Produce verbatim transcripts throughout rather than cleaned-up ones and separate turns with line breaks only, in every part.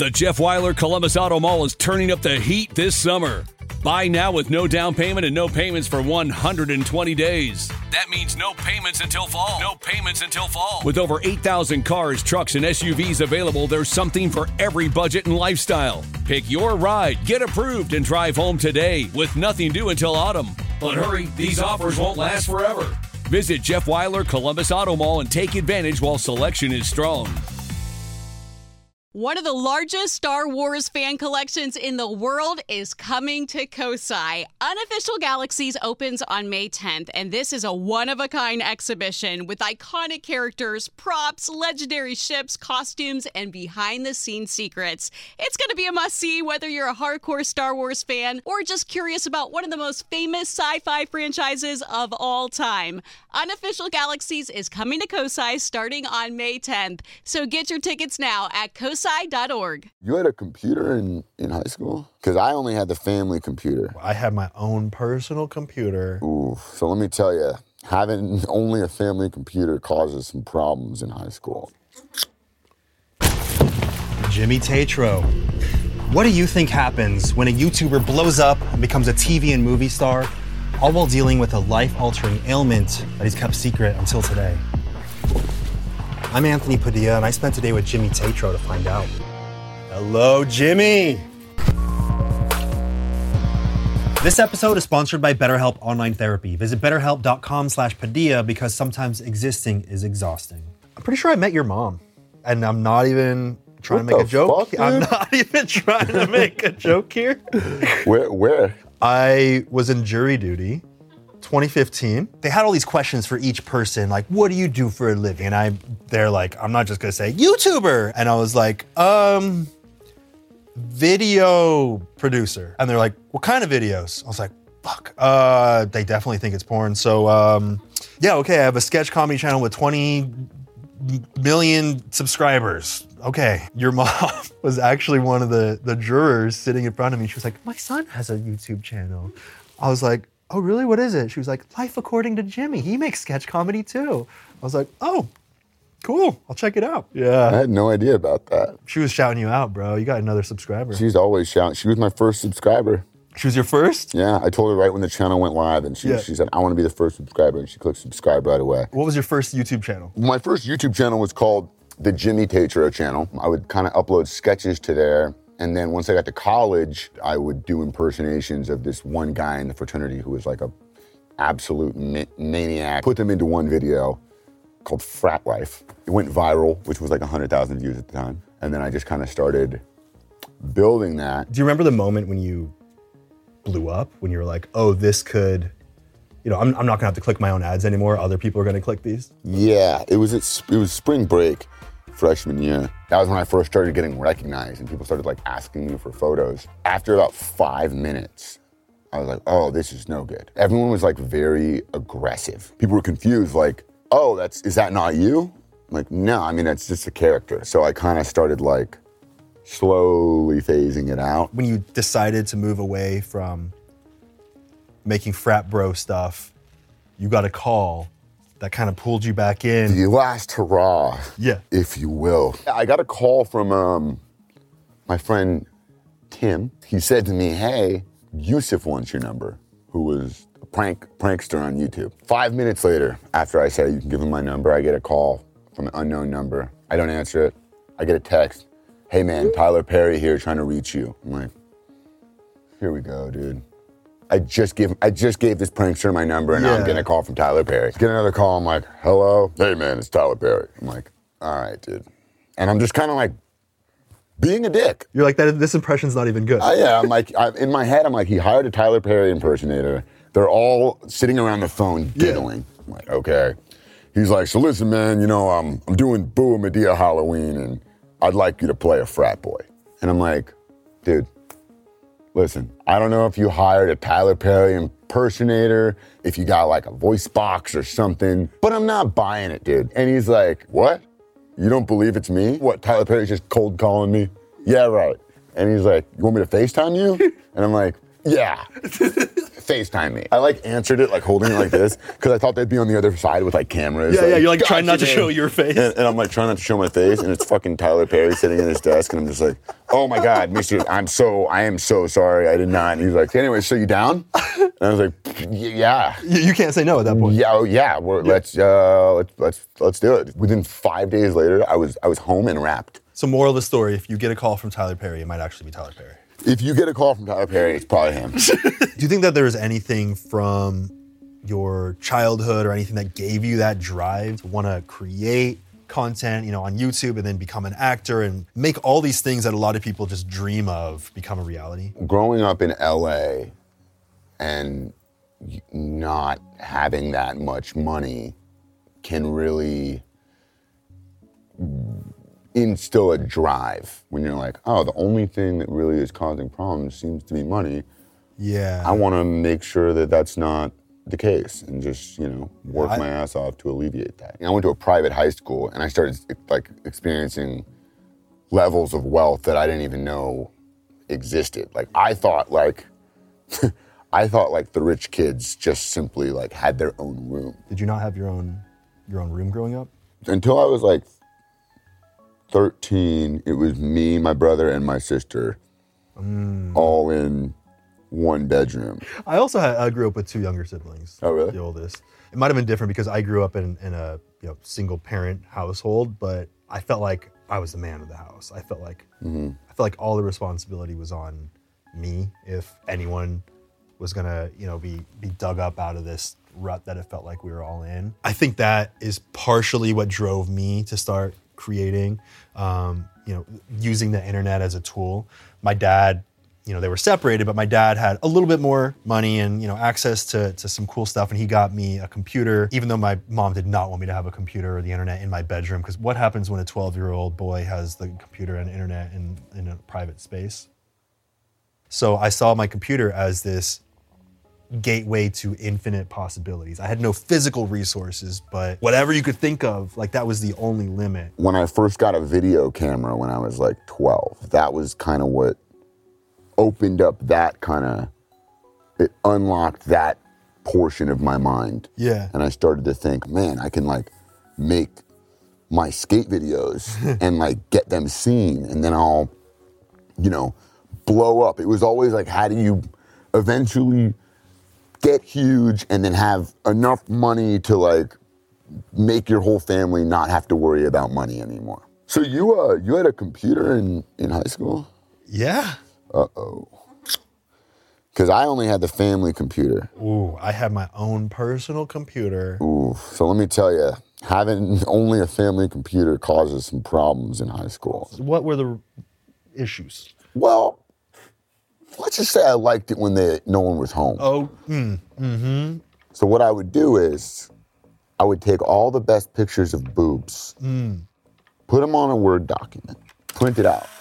The Jeff Weiler Columbus Auto Mall is turning up the heat this summer. Buy now with no down payment and no payments for one hundred twenty days. That means no payments until fall. No payments until fall. With over eight thousand cars, trucks, and S U Vs available, there's something for every budget and lifestyle. Pick your ride, get approved, and drive home today with nothing due until autumn. But hurry, these offers won't last forever. Visit Jeff Weiler Columbus Auto Mall and take advantage while selection is strong.
One of the largest Star Wars fan collections in the world is coming to Kosai. Unofficial Galaxies opens on May tenth, and this is a one-of-a-kind exhibition with iconic characters, props, legendary ships, costumes, and behind-the-scenes secrets. It's going to be a must-see whether you're a hardcore Star Wars fan or just curious about one of the most famous sci-fi franchises of all time. Unofficial Galaxies is coming to Kosai starting on May tenth, so get your tickets now at kosai dot org.
You had a computer in, in high school? Because I only had the family computer.
I had my own personal computer.
Ooh, so let me tell you, having only a family computer causes some problems in high school.
Jimmy Tatro. What do you think happens when a YouTuber blows up and becomes a T V and movie star, all while dealing with a life-altering ailment that he's kept secret until today? I'm Anthony Padilla, and I spent today with Jimmy Tatro to find out. Hello, Jimmy! This episode is sponsored by BetterHelp Online Therapy. Visit betterhelp.com slash Padilla because sometimes existing is exhausting. I'm pretty sure I met your mom, and I'm not even trying
What
to make
the
a joke.
fuck,
I'm
dude?
not even trying to make a joke here.
Where? Where?
I was in jury duty, twenty fifteen. They had all these questions for each person, like, what do you do for a living? And I, they're like, I'm not just gonna say YouTuber. And I was like, um, video producer. And they're like, what kind of videos? I was like, fuck, uh, they definitely think it's porn. So, um, yeah, okay, I have a sketch comedy channel with twenty million subscribers. Okay, your mom was actually one of the, the jurors sitting in front of me. She was like, my son has a YouTube channel. I was like, oh, really? What is it? She was like, Life According to Jimmy. He makes sketch comedy too. I was like, oh, cool. I'll check it out.
I
Yeah.
had no idea about that.
She was shouting you out, bro. You got another subscriber.
She's always shouting. She was my first subscriber.
She was your first?
Yeah, I told her right when the channel went live, and she,
Yeah.
she said, I want to be the first subscriber, and she clicked subscribe right away.
What was your first YouTube channel?
My first YouTube channel was called the Jimmy Tatro channel. I would kind of upload sketches to there, and then once I got to college, I would do impersonations of this one guy in the fraternity who was like a absolute ma- maniac. Put them into one video called Frat Life. It went viral, which was like one hundred thousand views at the time, and then I just kind of started building that.
Do you remember the moment when you blew up, when you were like, oh, this could, you know, I'm, I'm not gonna have to click my own ads anymore. Other people are gonna click these?
Yeah, it was at, it was spring break, freshman year. That was when I first started getting recognized, and people started like asking me for photos. After about five minutes, I was like, oh, this is no good. Everyone was like very aggressive. People were confused, like, oh, that's is that not you? I'm like, no, I mean, that's just a character. So I kind of started like slowly phasing it out.
When you decided to move away from making frat bro stuff, you got a call that kind of pulled you back in.
The last hurrah,
Yeah.
if you will. I got a call from um, my friend Tim. He said to me, hey, Yusuf wants your number, who was a prank prankster on YouTube. Five minutes later, after I say you can give him my number, I get a call from an unknown number. I don't answer it. I get a text. Hey man, Tyler Perry here trying to reach you. I'm like, here we go, dude. I just give I just gave this prankster my number, and now I'm
Yeah.
getting a call from Tyler Perry. Get another call, I'm like, hello? Hey man, it's Tyler Perry. I'm like, all right, dude. And I'm just kind of like being a dick.
You're like, that. This impression's not even good.
Uh, yeah, I'm like, I, in my head, I'm like, he hired a Tyler Perry impersonator. They're all sitting around the phone giggling. Yeah. I'm like, okay. He's like, so listen, man, you know, I'm, I'm doing Boo and Medea Halloween, and I'd like you to play a frat boy. And I'm like, dude, listen, I don't know if you hired a Tyler Perry impersonator, if you got like a voice box or something, but I'm not buying it, dude. And he's like, what? You don't believe it's me? What, Tyler Perry's just cold calling me? Yeah, right. And he's like, you want me to FaceTime you? And I'm like, yeah. FaceTime me. I like answered it like holding it like this because I thought they'd be on the other side with like cameras.
Yeah,
like,
yeah, you're like
gotcha,
trying not to
man.
show your face.
And, and I'm like trying not to show my face, and it's fucking Tyler Perry sitting at his desk, and I'm just like, oh my God, Mister I'm so, I am so sorry, I did not. And he's like, anyway, so you down? And I was like, yeah.
You, you can't say no at that point.
Yeah, oh, yeah. We're, yeah. Let's uh, let's let's let's do it. Within five days later, I was I was home and wrapped.
So moral of the story, if you get a call from Tyler Perry, it might actually be Tyler Perry.
If you get a call from Tyler Perry, it's probably him.
Do you think that there's anything from your childhood or anything that gave you that drive to want to create content, you know, on YouTube and then become an actor and make all these things that a lot of people just dream of become a reality?
Growing up in L A and not having that much money can really instill a drive when you're like, oh, the only thing that really is causing problems seems to be money.
Yeah.
I want to make sure that that's not the case and just, you know, work
I,
my ass off to alleviate that. I went to a private high school and I started like experiencing levels of wealth that I didn't even know existed. Like I thought like, I thought like the rich kids just simply like had their own room.
Did you not have your own your own room growing up?
Until I was like thirteen, it was me, my brother, and my sister, mm. all in one bedroom.
I also had, I grew up with two younger siblings.
Oh, really?
The oldest. It might have been different because I grew up in, in a you know single parent household, but I felt like I was the man of the house. I felt like mm-hmm. I felt like all the responsibility was on me if anyone was gonna you know be be dug up out of this rut that it felt like we were all in. I think that is partially what drove me to start creating, um, you know, using the internet as a tool. My dad, you know, they were separated, but my dad had a little bit more money and, you know, access to, to some cool stuff. And he got me a computer, even though my mom did not want me to have a computer or the internet in my bedroom. Because what happens when a twelve-year-old boy has the computer and internet in, in a private space? So I saw my computer as this gateway to infinite possibilities. I had no physical resources, but whatever you could think of, like that was the only limit.
When I first got a video camera when I was like twelve, that was kind of what opened up that kind of, it unlocked that portion of my mind.
Yeah.
And I started to think, man, I can like make my skate videos and like get them seen and then I'll, you know, blow up. It was always like, how do you eventually get huge and then have enough money to like make your whole family not have to worry about money anymore. So you uh you had a computer in, in high school?
Yeah.
Uh-oh. Because I only had the family computer.
Ooh, I had my own personal computer.
Ooh, so let me tell you, having only a family computer causes some problems in high school.
What were the issues?
Well, let's just say I liked it when they, no one was home.
Oh, mm, mm-hmm.
So what I would do is, I would take all the best pictures of boobs, mm. put them on a Word document, print it out,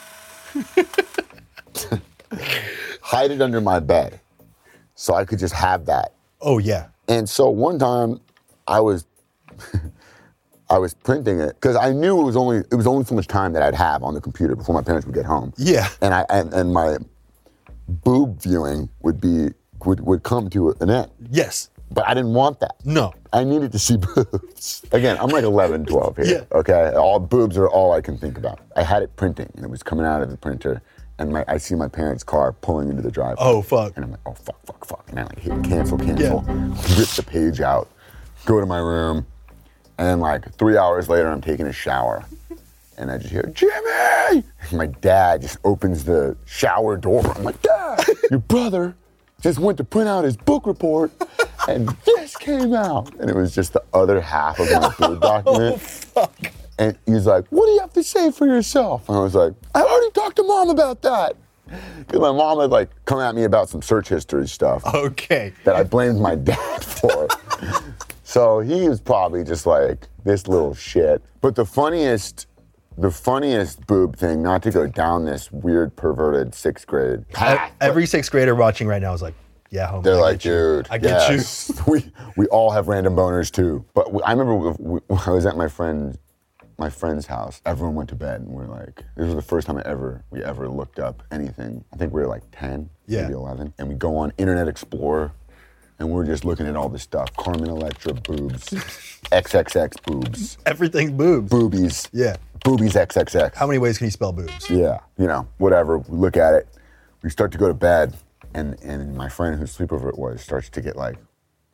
hide it under my bed, so I could just have that.
Oh yeah.
And so one time, I was, I was printing it because I knew it was only it was only so much time that I'd have on the computer before my parents would get home.
Yeah.
And I and, and my boob viewing would be would, would come to an end.
Yes.
But I didn't want that.
No.
I needed to see boobs. Again, I'm like eleven, twelve here.
Yeah.
Okay? All boobs are all I can think about. I had it printing and it was coming out of the printer and my, I see my parents' car pulling into the driveway.
Oh fuck.
And I'm like, oh fuck, fuck, fuck. And I like hit cancel, cancel, yeah. Rip the page out, go to my room, and then like three hours later I'm taking a shower. And I just hear, Jimmy! And my dad just opens the shower door. I'm like, Dad, your brother just went to print out his book report and this came out. And it was just the other half of my boob document.
Oh, fuck.
And he's like, what do you have to say for yourself? And I was like, I already talked to Mom about that. Because my mom had like come at me about some search history stuff.
Okay.
That I blamed my dad for. So he was probably just like, this little shit. But the funniest The funniest boob thing, not to go down this weird, perverted sixth grade path.
Every sixth grader watching right now is like, yeah, homie.
They're
I
like,
get you.
dude,
I get
yes.
you.
we we all have random boners too. But we, I remember we, we, I was at my friend, my friend's house. Everyone went to bed, and we're like, this was the first time I ever we ever looked up anything. I think we were like ten,
yeah.
maybe eleven, and we go on Internet Explorer. and we're just looking at all this stuff. Carmen Electra boobs, X X X boobs.
Everything boobs.
Boobies.
Yeah.
Boobies X X X.
How many ways can you spell boobs?
Yeah, you know, whatever. We look at it. We start to go to bed, and, and my friend whose sleepover it was starts to get like,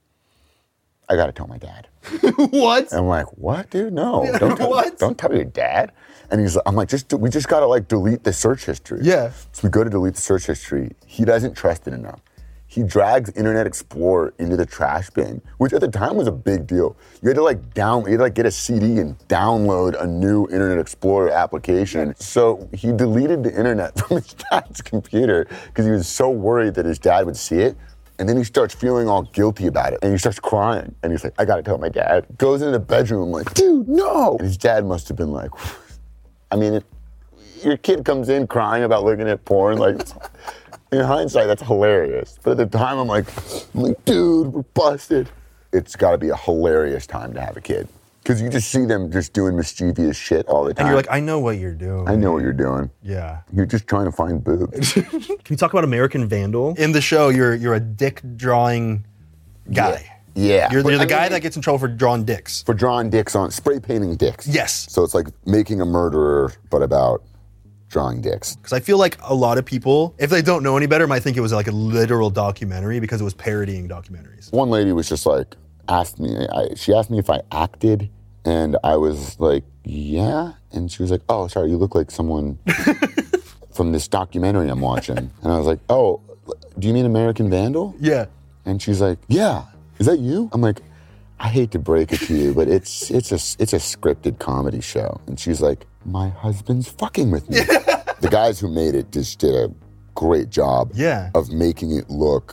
I gotta tell my dad.
What?
And I'm like, what, dude? No, don't tell,
What?
don't tell your dad. And he's, I'm like, just we just gotta like delete the search history.
Yeah.
So we go to delete the search history. He doesn't trust it enough. He drags Internet Explorer into the trash bin, which at the time was a big deal. You had to like down, you had to like get a C D and download a new Internet Explorer application. So he deleted the internet from his dad's computer because he was so worried that his dad would see it. And then he starts feeling all guilty about it. And he starts crying. And he's like, I gotta tell my dad. Goes into the bedroom like, dude, no. And his dad must have been like, I mean, it, your kid comes in crying about looking at porn. Like, in hindsight, that's hilarious. But at the time, I'm like, I'm like, dude, we're busted. It's gotta be a hilarious time to have a kid. Because you just see them just doing mischievous shit all the time.
And you're like, I know what you're doing.
I know what you're doing.
Yeah.
You're just trying to find boobs.
Can you talk about American Vandal? In the show, you're you're a dick drawing guy.
Yeah. yeah.
You're,
But,
you're the
I
guy
mean,
that gets in trouble for drawing dicks.
For drawing dicks on, spray painting dicks.
Yes.
So it's like making a murderer, but about drawing dicks.
Because I feel like a lot of people, if they don't know any better, might think it was like a literal documentary because it was parodying documentaries.
One lady was just like, asked me, I, she asked me if I acted, and I was like, yeah. And she was like, oh, sorry, you look like someone from this documentary I'm watching. And I was like, oh, do you mean American Vandal?
Yeah.
And she's like, yeah. Is that you? I'm like, I hate to break it to you, but it's it's a it's a scripted comedy show. And she's like, my husband's fucking with me. The guys who made it just did a great job
Yeah.
of making it look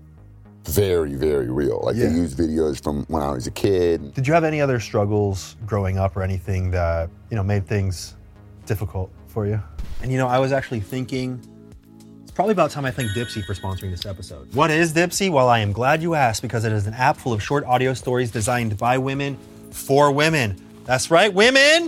very, very real. Like
Yeah.
they use videos from when I was a kid.
Did you have any other struggles growing up or anything that, you know, made things difficult for you? And you know, I was actually thinking, it's probably about time I thank Dipsea for sponsoring this episode. What is Dipsea? Well, I am glad you asked because it is an app full of short audio stories designed by women for women. That's right, women!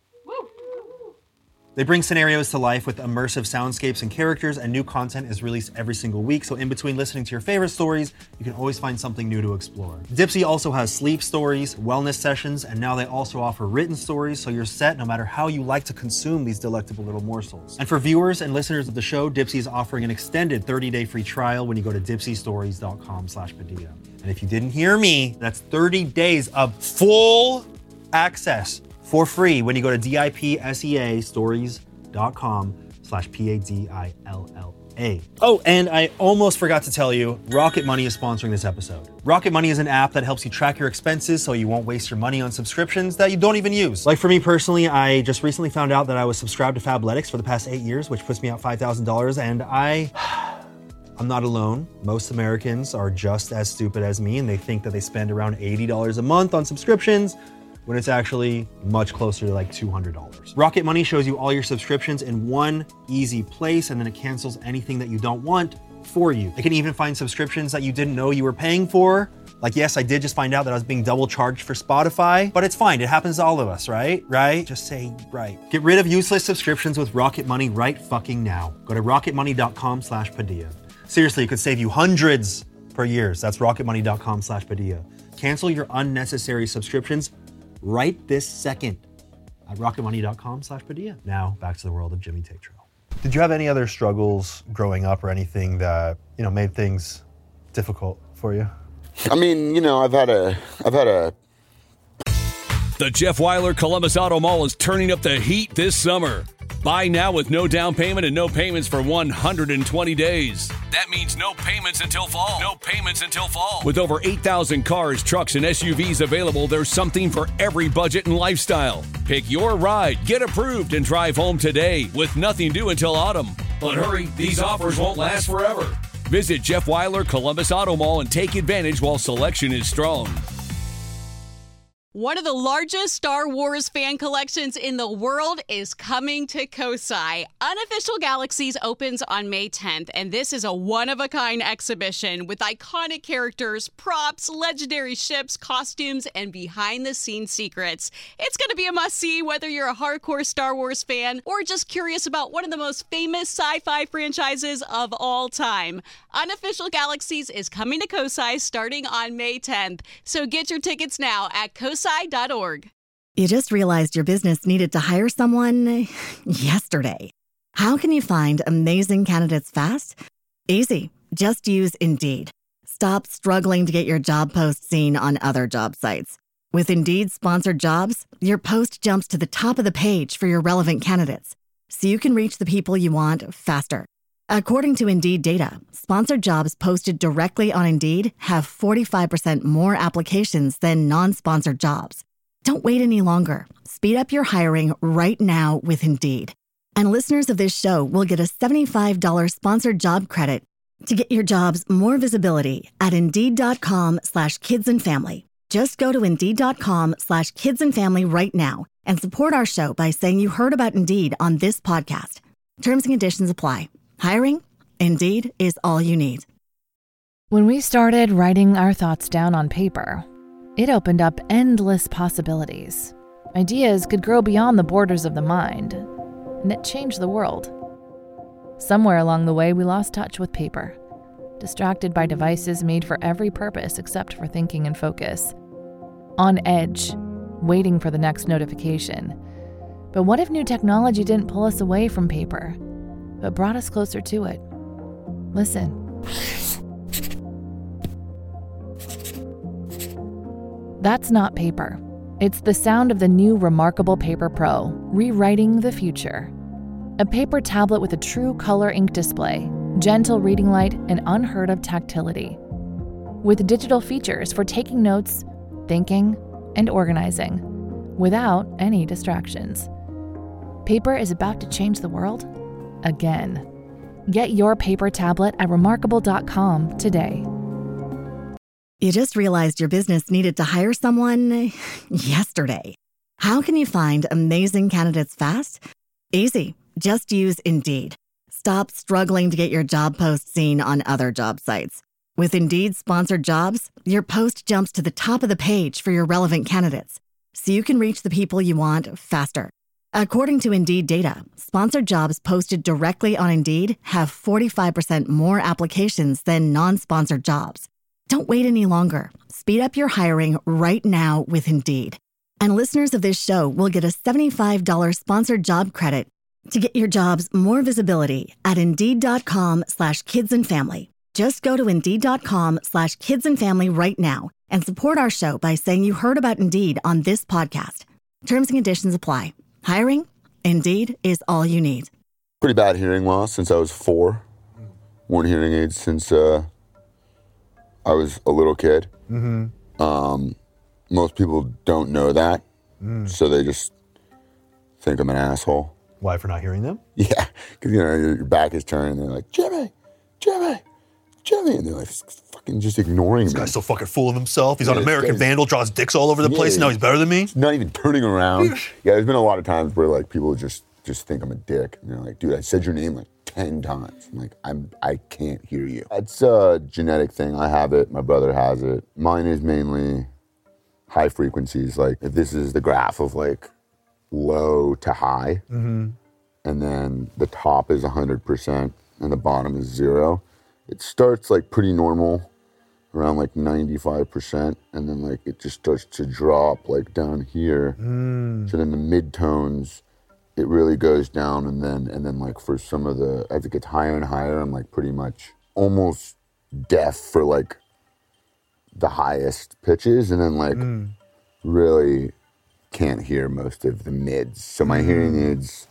They bring scenarios to life with immersive soundscapes and characters, and new content is released every single week. So in between listening to your favorite stories, you can always find something new to explore. Dipsea also has sleep stories, wellness sessions, and now they also offer written stories, so you're set no matter how you like to consume these delectable little morsels. And for viewers and listeners of the show, Dipsea is offering an extended thirty-day free trial when you go to dipsea stories dot com slash Padilla. And if you didn't hear me, that's thirty days of full access for free when you go to dipsea stories dot com slash P A D I L L A. Oh, and I almost forgot to tell you, Rocket Money is sponsoring this episode. Rocket Money is an app that helps you track your expenses so you won't waste your money on subscriptions that you don't even use. Like for me personally, I just recently found out that I was subscribed to Fabletics for the past eight years, which puts me out five thousand dollars, and I... I'm not alone. Most Americans are just as stupid as me, and they think that they spend around eighty dollars a month on subscriptions, when it's actually much closer to like two hundred dollars. Rocket Money shows you all your subscriptions in one easy place, and then it cancels anything that you don't want for you. It can even find subscriptions that you didn't know you were paying for. Like, yes, I did just find out that I was being double charged for Spotify, but it's fine. It happens to all of us, right? Right? Just say right. Get rid of useless subscriptions with Rocket Money right fucking now. Go to rocket money dot com slash Padilla. Seriously, it could save you hundreds per year. That's rocket money dot com slash Padilla. Cancel your unnecessary subscriptions right this second at rocket money dot com slash Padilla. Now, back to the world of Jimmy Tatro. Did you have any other struggles growing up or anything that, you know, made things difficult for you?
I mean, you know, I've had a, I've had a.
The Jeff Weiler Columbus Auto Mall is turning up the heat this summer. Buy now with no down payment and no payments for one hundred twenty days. That means no payments until fall. No payments until fall. With over eight thousand cars, trucks, and S U Vs available, there's something for every budget and lifestyle. Pick your ride, get approved, and drive home today with nothing due until autumn. But hurry, these offers won't last forever. Visit Jeff Weiler Columbus Auto Mall and take advantage while selection is strong.
One of the largest Star Wars fan collections in the world is coming to Kosai. Unofficial Galaxies opens on May tenth, and this is a one-of-a-kind exhibition with iconic characters, props, legendary ships, costumes, and behind-the-scenes secrets. It's going to be a must-see whether you're a hardcore Star Wars fan or just curious about one of the most famous sci-fi franchises of all time. Unofficial Galaxies is coming to Kosai starting on May tenth, so get your tickets now at kosai dot org.
You just realized your business needed to hire someone yesterday. How can you find amazing candidates fast? Easy. Just use Indeed. Stop struggling to get your job post seen on other job sites. With Indeed sponsored jobs, your post jumps to the top of the page for your relevant candidates, so you can reach the people you want faster. According to Indeed data, sponsored jobs posted directly on Indeed have forty-five percent more applications than non-sponsored jobs. Don't wait any longer. Speed up your hiring right now with Indeed. And listeners of this show will get a seventy-five dollars sponsored job credit to get your jobs more visibility at Indeed.com slash kids and family. Just go to Indeed.com slash kids and family right now and support our show by saying you heard about Indeed on this podcast. Terms and conditions apply. Hiring? Indeed is all you need.
When we started writing our thoughts down on paper, it opened up endless possibilities. Ideas could grow beyond the borders of the mind, and it changed the world. Somewhere along the way, we lost touch with paper, distracted by devices made for every purpose except for thinking and focus. On edge, waiting for the next notification. But what if new technology didn't pull us away from paper, but brought us closer to it? Listen. That's not paper. It's the sound of the new Remarkable Paper Pro, rewriting the future. A paper tablet with a true color ink display, gentle reading light, and unheard of tactility. With digital features for taking notes, thinking, and organizing, without any distractions. Paper is about to change the world again. Get your paper tablet at remarkable dot com today.
You just realized your business needed to hire someone yesterday. How can you find amazing candidates fast? Easy. Just use Indeed. Stop struggling to get your job post seen on other job sites. With Indeed sponsored jobs, your post jumps to the top of the page for your relevant candidates, so you can reach the people you want faster. According to Indeed data, sponsored jobs posted directly on Indeed have forty-five percent more applications than non-sponsored jobs. Don't wait any longer. Speed up your hiring right now with Indeed. And listeners of this show will get a seventy-five dollars sponsored job credit to get your jobs more visibility at Indeed.com slash kids and family. Just go to Indeed.com slash kids and family right now and support our show by saying you heard about Indeed on this podcast. Terms and conditions apply. Hiring? Indeed is all you need.
Pretty bad hearing loss since I was four. Worn hearing aids since uh, I was a little kid. Mm-hmm. Um, most people don't know that, mm. so they just think I'm an asshole.
Why, for not hearing them?
Yeah, because, you know, your back is turned and they're like, Jimmy, Jimmy, Jimmy. And they're like fucking just ignoring
this
me.
This guy's so fucking full of himself. He's yeah, on American
guy's,
Vandal, draws dicks all over the yeah, place, and now he's better than me?
Not even turning around. Yeah, there's been a lot of times where, like, people just, just think I'm a dick. And they're like, dude, I said your name like ten times. I'm like, I'm, I can't hear you. It's a genetic thing. I have it. My brother has it. Mine is mainly high frequencies. Like, if this is the graph of, like, low to high, mm-hmm. and then the top is one hundred percent and the bottom is zero. It starts like pretty normal, around like ninety-five percent, and then like it just starts to drop like down here. Mm. So then the mid-tones, it really goes down, and then and then like for some of the, as it gets higher and higher, I'm like pretty much almost deaf for like the highest pitches, and then like mm. really can't hear most of the mids. So my mm. hearing aids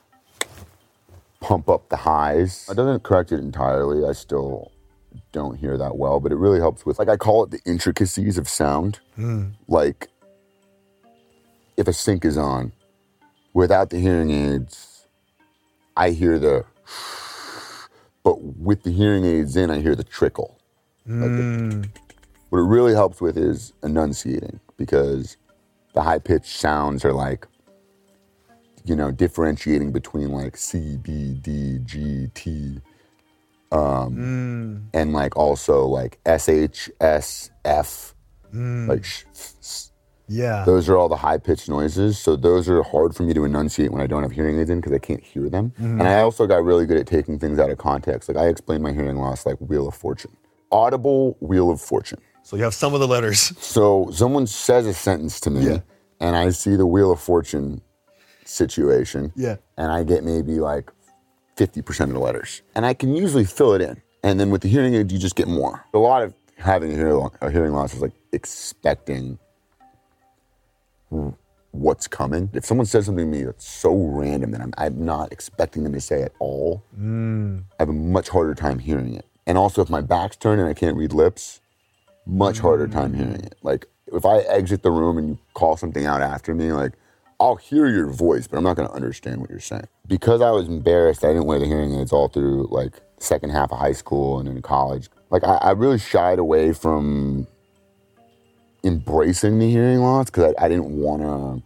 pump up the highs. It doesn't correct it entirely. I still don't hear that well, but it really helps with, like, I call it the intricacies of sound. Mm. Like, if a sink is on, without the hearing aids, I hear the, but with the hearing aids in, I hear the trickle. Mm. Like the, what it really helps with is enunciating, because the high-pitched sounds are like, you know, differentiating between like C, B, D, G, T, um, mm. and like also like S, H, S, F, mm. like sh, s,
yeah.
Those are all the high-pitched noises. So those are hard for me to enunciate when I don't have hearing aids in because I can't hear them. Mm-hmm. And I also got really good at taking things out of context. Like I explained my hearing loss like Wheel of Fortune. Audible Wheel of Fortune.
So you have some of the letters.
So someone says a sentence to me, yeah. and I see the Wheel of Fortune situation,
yeah.
and I get maybe like fifty percent of the letters. And I can usually fill it in. And then with the hearing aid, you just get more. A lot of having a hearing, a hearing loss is like expecting what's coming. If someone says something to me that's so random that I'm, I'm not expecting them to say at all, mm. I have a much harder time hearing it. And also if my back's turned and I can't read lips, much mm. harder time hearing it. Like if I exit the room and you call something out after me, like I'll hear your voice, but I'm not going to understand what you're saying. Because I was embarrassed, I didn't wear the hearing aids all through like second half of high school and in college. Like I, I really shied away from embracing the hearing loss because I, I didn't want to,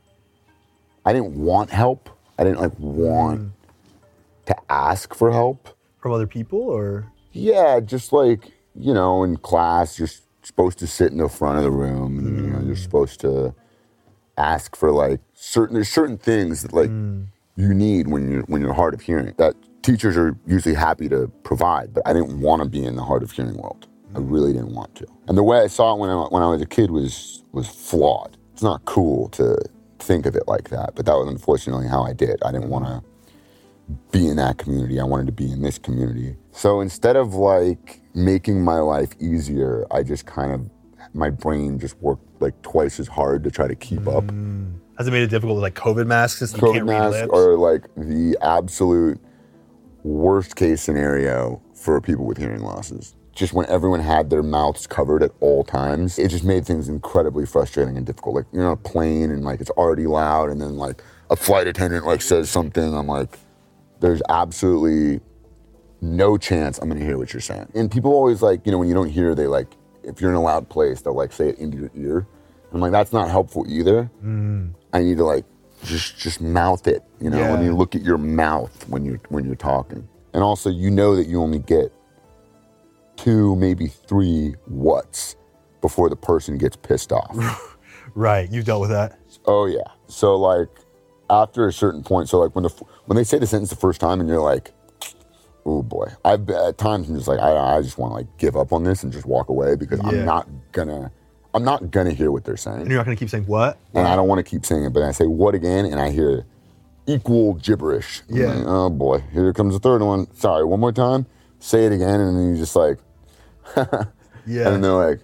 I didn't want help. I didn't like want mm. to ask for help.
From other people or?
Yeah, just like, you know, in class, you're supposed to sit in the front of the room and, mm. you know, you're supposed to ask for like certain, there's certain things that like mm. you need when you're, when you're hard of hearing that teachers are usually happy to provide, but I didn't want to be in the hard of hearing world. I really didn't want to. And the way I saw it when I, when I was a kid was was flawed. It's not cool to think of it like that, but that was unfortunately how I did. I didn't want to be in that community. I wanted to be in this community. So instead of like making my life easier, I just kind of, my brain just worked like twice as hard to try to keep up.
Mm. Has it made it difficult with like COVID masks? Since you
COVID
can't
masks
read lips?
are like the absolute worst case scenario for people with hearing losses. Just when everyone had their mouths covered at all times, it just made things incredibly frustrating and difficult. Like you're on a plane and like it's already loud and then like a flight attendant like says something, I'm like, there's absolutely no chance I'm gonna hear what you're saying. And people always like, you know, when you don't hear, they like, if you're in a loud place, they'll like say it into your ear. I'm like, that's not helpful either. Mm. I need to like, just just mouth it, you know, yeah. when you look at your mouth when you're, when you're talking. And also, you know that you only get two, maybe three whats before the person gets pissed off.
Right, you dealt with that?
Oh yeah. So like, after a certain point, so like when the when they say the sentence the first time and you're like, oh boy. I've at times I'm just like, I, I just want to like give up on this and just walk away because yeah. I'm not gonna, I'm not gonna hear what they're saying.
And you're not gonna keep saying what?
And I don't want to keep saying it, but I say what again and I hear equal gibberish.
Yeah.
Like, oh boy, here comes the third one. Sorry, one more time. Say it again and then you just like,
yeah.
And they're like,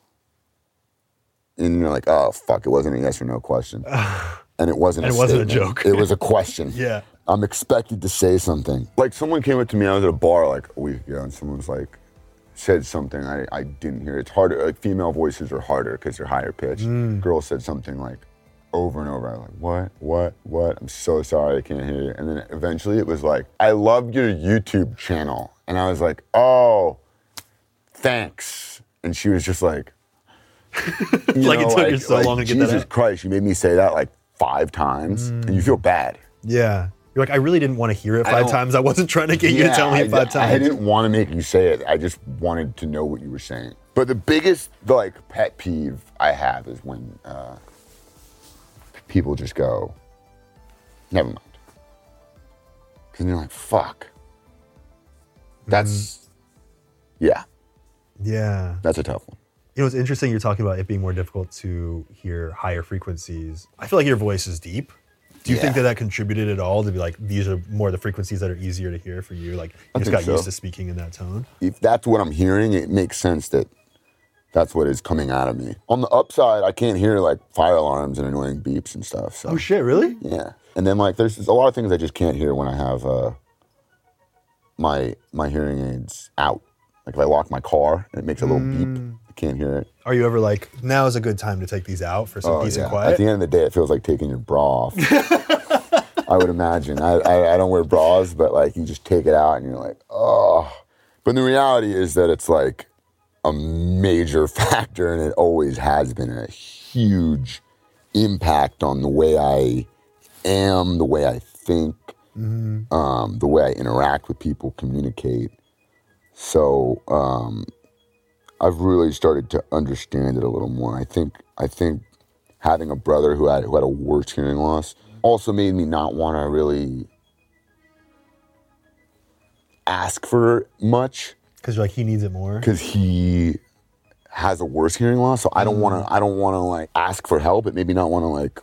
and you're like, oh fuck, it wasn't a yes or no question. And it wasn't
and
a
it wasn't
statement.
a joke.
It was a question.
Yeah.
I'm expected to say something. Like someone came up to me, I was at a bar like a week ago and someone was like, said something I, I didn't hear. It's harder, like female voices are harder because they're higher pitched. Mm. Girls said something like over and over. I was like, what, what, what? I'm so sorry, I can't hear you. And then eventually it was like, I love your YouTube channel. And I was like, oh, thanks. And she was just like, you
like
know,
it took
like,
you so
like,
long to get
Jesus
that out.
Christ, you made me say that like five times mm. and you feel bad.
Yeah. You're like, I really didn't want to hear it five I times. I wasn't trying to get
yeah,
you to tell me
I,
it five times.
I didn't want to make you say it. I just wanted to know what you were saying. But the biggest like pet peeve I have is when uh, people just go, never mind. Because you're like, fuck. That's, mm. yeah.
Yeah.
That's a tough one.
You know, it's interesting you're talking about it being more difficult to hear higher frequencies. I feel like your voice is deep. Do you yeah. think that that contributed at all to be like, these are more the frequencies that are easier to hear for you? Like, you I just got so. used to speaking in that tone?
If that's what I'm hearing, it makes sense that that's what is coming out of me. On the upside, I can't hear like fire alarms and annoying beeps and stuff. So.
Oh shit, really?
Yeah. And then like, there's, there's a lot of things I just can't hear when I have uh, my my hearing aids out. Like if I lock my car and it makes a little mm. beep, I can't hear it.
Are you ever like, now is a good time to take these out for some
oh,
peace
yeah.
and quiet?
At the end of the day, it feels like taking your bra off. I would imagine. I, I I don't wear bras, but like you just take it out and you're like, oh. But the reality is that it's like a major factor and it always has been a huge impact on the way I am, the way I think, mm-hmm. um, the way I interact with people, communicate. So um, I've really started to understand it a little more. I think I think having a brother who had who had a worse hearing loss also made me not want to really ask for much.
Because you're like, he needs it more.
Because he has a worse hearing loss, so I don't mm. want to. I don't want to like ask for help. It made me not want to like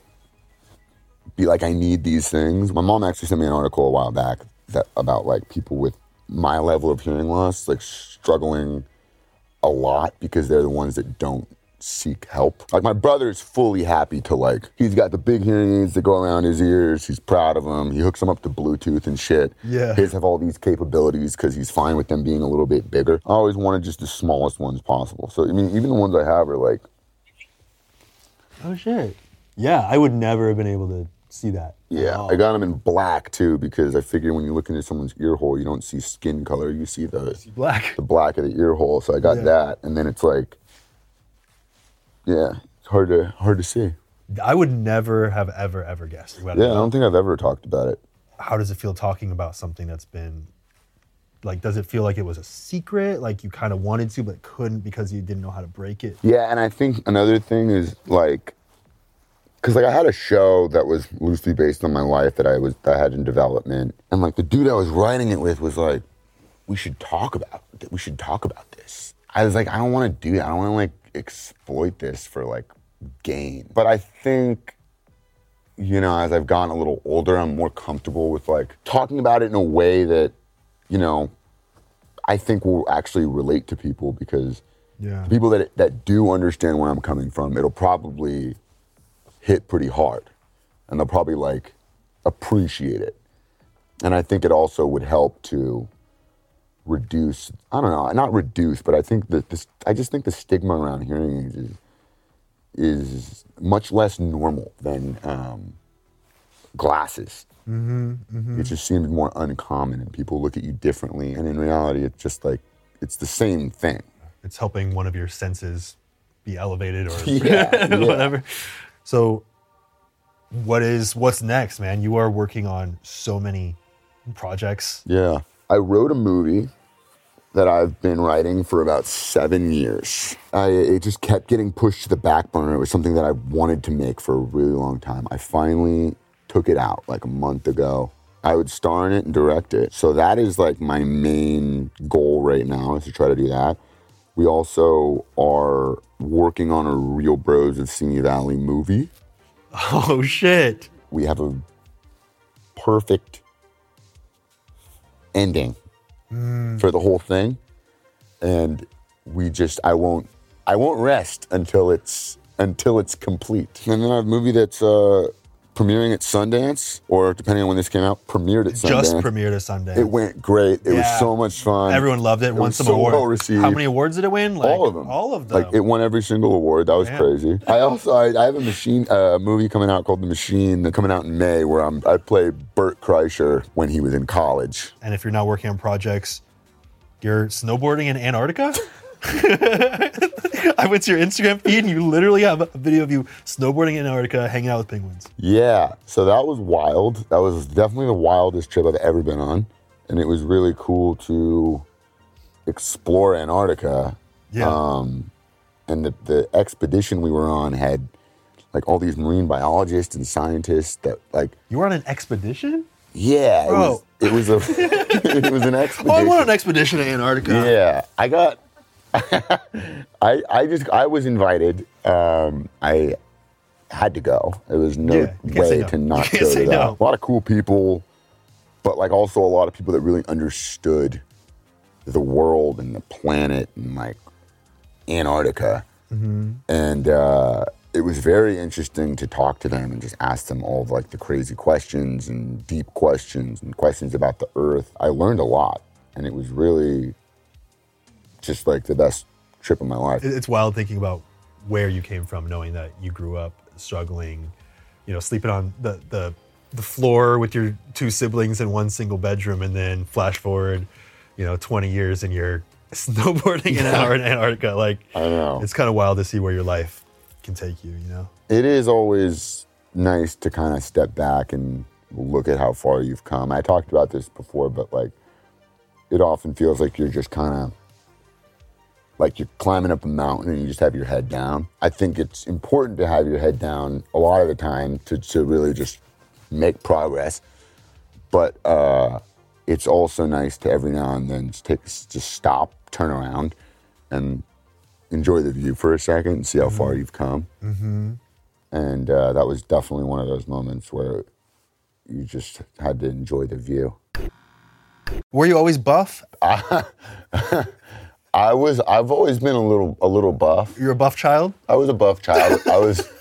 be like, I need these things. My mom actually sent me an article a while back that about like people with my level of hearing loss like struggling a lot because they're the ones that don't seek help. Like my brother's fully happy to like, he's got the big hearing aids that go around his ears. He's proud of them. He hooks them up to Bluetooth and shit.
Yeah.
His have all these capabilities because he's fine with them being a little bit bigger. I always wanted just the smallest ones possible. So I mean, even the ones I have are like.
Oh shit. Yeah, I would never have been able to see that.
Yeah, I got them in black too because I figured when you look into someone's ear hole, you don't see skin color, you see the
see black.
the black of the ear hole. So I got yeah. that, and then it's like, yeah, it's hard to hard to see.
I would never have ever ever guessed.
Yeah, I don't think I've ever talked about it.
How does it feel talking about something that's been, like, does it feel like it was a secret, like you kind of wanted to but couldn't because you didn't know how to break it?
Yeah, and I think another thing is like. Because like I had a show that was loosely based on my life that I was that I had in development, and like the dude I was writing it with was like, "We should talk about it. We should talk about this." I was like, "I don't want to do that. I don't want to like exploit this for like gain." But I think, you know, as I've gotten a little older, I'm more comfortable with like talking about it in a way that, you know, I think will actually relate to people because
yeah.
the people that that do understand where I'm coming from, it'll probably hit pretty hard and they'll probably like appreciate it. And I think it also would help to reduce, I don't know, not reduce, but I think that this, I just think the stigma around hearing aids is, is much less normal than um, glasses.
Mm-hmm, mm-hmm.
It just seems more uncommon and people look at you differently. And in reality, it's just like, it's the same thing.
It's helping one of your senses be elevated or
yeah, yeah.
whatever. So what is, what's next, man? You are working on so many projects.
Yeah. I wrote a movie that I've been writing for about seven years. I, it just kept getting pushed to the back burner. It was something that I wanted to make for a really long time. I finally took it out like a month ago. I would star in it and direct it. So that is like my main goal right now is to try to do that. We also are working on a Real Bros of Simi Valley movie.
Oh, shit.
We have a perfect ending mm. for the whole thing. And we just, I won't, I won't rest until it's, until it's complete. And then I have a movie that's uh, premiering at Sundance, or depending on when this came out, premiered at Sundance.
Just premiered at Sundance.
It went great. It yeah. was so much fun.
Everyone loved it. It
won
some
so
awards.
Well received.
How many awards did it win? Like,
all of them.
All of them.
Like it won every single award. That was Damn. crazy. I also I, I have a machine a uh, movie coming out called The Machine that's coming out in May where I'm I play Bert Kreischer when he was in college.
And if you're not working on projects, you're snowboarding in Antarctica? I went to your Instagram feed and you literally have a video of you snowboarding in Antarctica, hanging out with penguins.
Yeah, so that was wild. That was definitely the wildest trip I've ever been on. And it was really cool to explore Antarctica.
Yeah.
Um, and the, the expedition we were on had like all these marine biologists and scientists that like...
You were on an expedition?
Yeah, it
Bro.
was, it was a it was an expedition.
Oh, I went on an expedition to Antarctica.
Yeah, I got, I I just I was invited. Um, I had to go. There was no
Yeah, you can't say
way
no.
to
You
not
can't
go
say
to that.
no.
A lot of cool people, but like also a lot of people that really understood the world and the planet and like Antarctica,
Mm-hmm.
and. uh It was very interesting to talk to them and just ask them all of like the crazy questions and deep questions and questions about the earth. I learned a lot and it was really just like the best trip of my life.
It's wild thinking about where you came from, knowing that you grew up struggling, you know, sleeping on the, the, the floor with your two siblings in one single bedroom, and then flash forward, you know, twenty years and you're snowboarding in Antarctica. Like,
I know.
It's kind of wild to see where your life can take you, you know?
It is always nice to kind of step back and look at how far you've come. I talked about this before, but like, it often feels like you're just kind of like you're climbing up a mountain and you just have your head down. I think it's important to have your head down a lot of the time to, to really just make progress. But uh, it's also nice to every now and then just, take, just stop, turn around, and enjoy the view for a second and see how mm-hmm. far you've come.
Mm-hmm.
And uh, that was definitely one of those moments where you just had to enjoy the view.
Were you always buff?
I, I was. I've always been a little, a little buff.
You're a buff child?
I was a buff child. I was.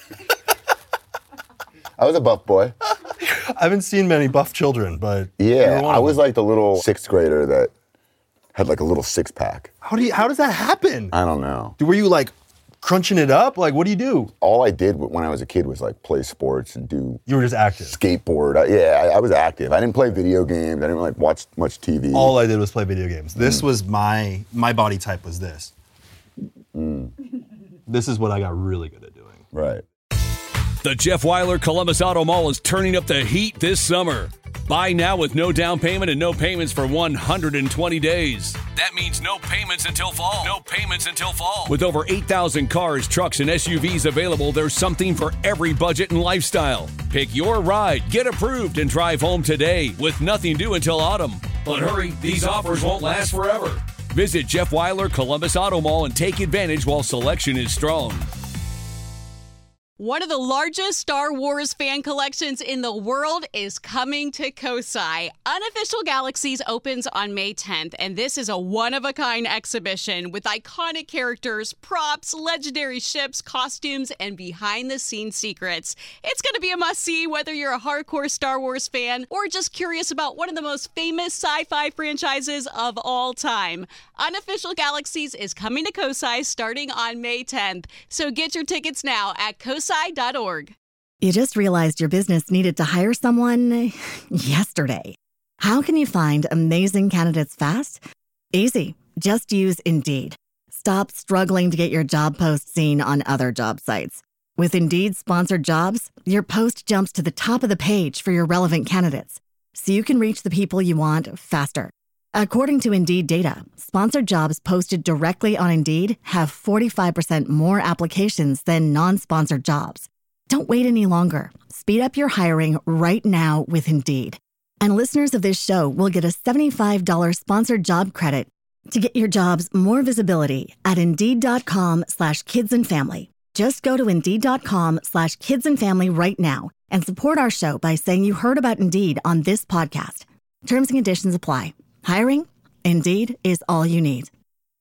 I was a buff boy.
I haven't seen many buff children, but
yeah, I was like the little sixth grader that had like a little six pack.
How do you? How does that happen?
I don't know.
Were you like crunching it up? Like, what do you do?
All I did when I was a kid was like play sports and do.
You were just active.
Skateboard. I, yeah, I, I was active. I didn't play video games. I didn't like watch much T V.
All I did was play video games. This mm. was my my body type was this.
Mm.
This is what I got really good at doing.
Right.
The Jeff Wyler Columbus Auto Mall is turning up the heat this summer. Buy now with no down payment and no payments for one hundred twenty days. That means no payments until fall. No payments until fall. With over eight thousand cars, trucks, and S U Vs available, there's something for every budget and lifestyle. Pick your ride, get approved, and drive home today with nothing due until autumn. But hurry, these offers won't last forever. Visit Jeff Wyler Columbus Auto Mall and take advantage while selection is strong.
One of the largest Star Wars fan collections in the world is coming to Kosai. Unofficial Galaxies opens on May tenth, and this is a one-of-a-kind exhibition with iconic characters, props, legendary ships, costumes, and behind-the-scenes secrets. It's going to be a must-see whether you're a hardcore Star Wars fan or just curious about one of the most famous sci-fi franchises of all time. Unofficial Galaxies is coming to Kosai starting on May tenth, so get your tickets now at kosai dot org.
You just realized your business needed to hire someone yesterday. How can you find amazing candidates fast? Easy. Just use Indeed. Stop struggling to get your job post seen on other job sites. With Indeed sponsored jobs, your post jumps to the top of the page for your relevant candidates, so you can reach the people you want faster. According to Indeed data, sponsored jobs posted directly on Indeed have forty-five percent more applications than non-sponsored jobs. Don't wait any longer. Speed up your hiring right now with Indeed. And listeners of this show will get a seventy-five dollars sponsored job credit to get your jobs more visibility at Indeed.com slash kids and family. Just go to Indeed.com slash kids and family right now and support our show by saying you heard about Indeed on this podcast. Terms and conditions apply. Hiring? Indeed is all you need.